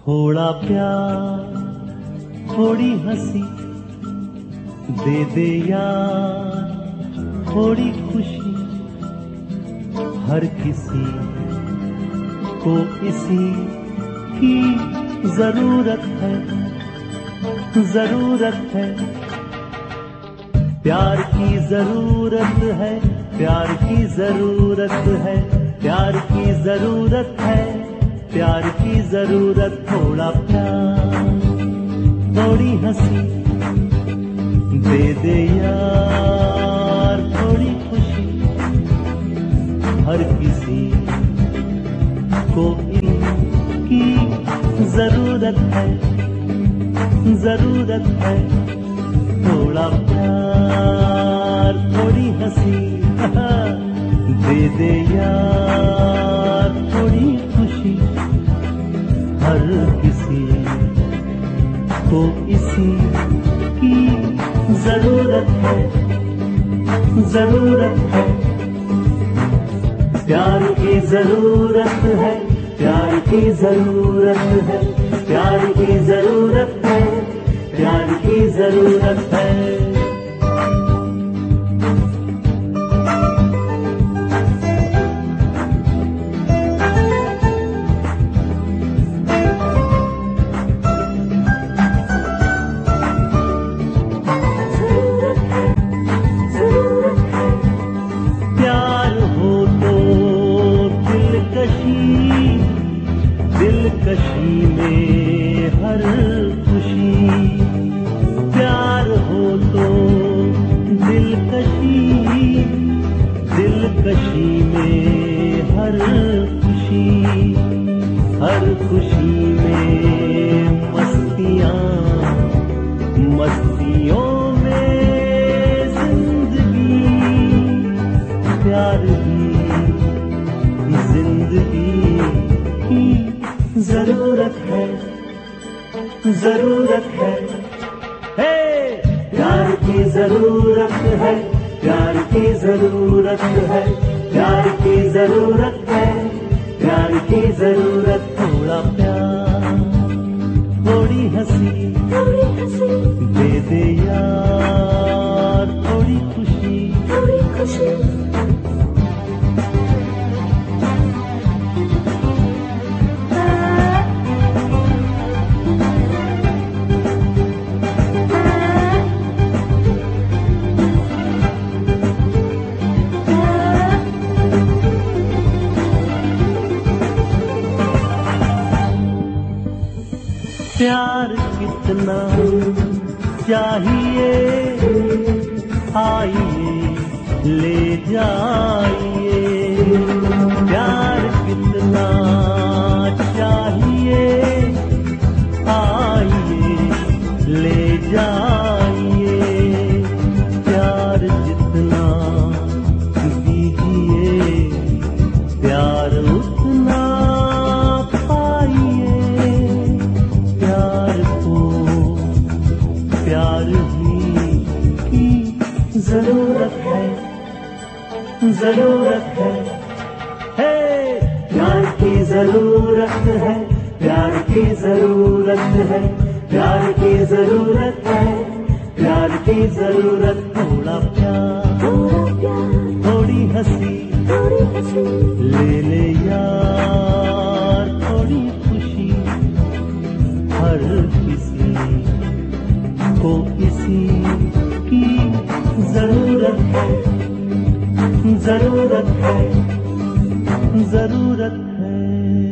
थोड़ा प्यार थोड़ी हंसी दे दे यार, थोड़ी खुशी हर किसी को इसी की जरूरत है, जरूरत है। प्यार की जरूरत है, प्यार की जरूरत है, प्यार की जरूरत है, प्यार की जरूरत। थोड़ा प्यार थोड़ी हंसी दे दे यार, थोड़ी खुशी हर किसी को इनकी जरूरत है, जरूरत है। थोड़ा प्यार थोड़ी हंसी दे दे यार, थोड़ी खुशी हर किसी को इसी की जरूरत है, जरूरत है। प्यार की जरूरत है, प्यार की जरूरत है, प्यार की जरूरत है, प्यार की जरूरत है। दिलकशी में हर खुशी, प्यार हो तो दिलकशी, दिलकशी में हर खुशी, हर खुशी में मस्तियाँ, मस्तियों में जिंदगी, प्यार ही जिंदगी की जरूरत है, जरूरत है। हे प्यार की जरूरत है, प्यार की जरूरत है, प्यार की जरूरत है, प्यार की जरूरत। थोड़ा प्यार थोड़ी हंसी दे दे यार, थोड़ी खुशी, थोड़ी खुशी। प्यार कितना चाहिए, आइए ले जाइए। प्यार कितना चाहिए, आइए ले जाइए। प्यार जितना दीजिए, प्यार उतना प्यार ही की जरूरत है, जरूरत है। हे प्यार की जरूरत है, प्यार की जरूरत है, प्यार की जरूरत है, प्यार की जरूरत। थोड़ा प्यार थोड़ी हंसी ले ले यार, थोड़ी खुशी हर किसी को इसी की जरूरत है, जरूरत है, जरूरत है।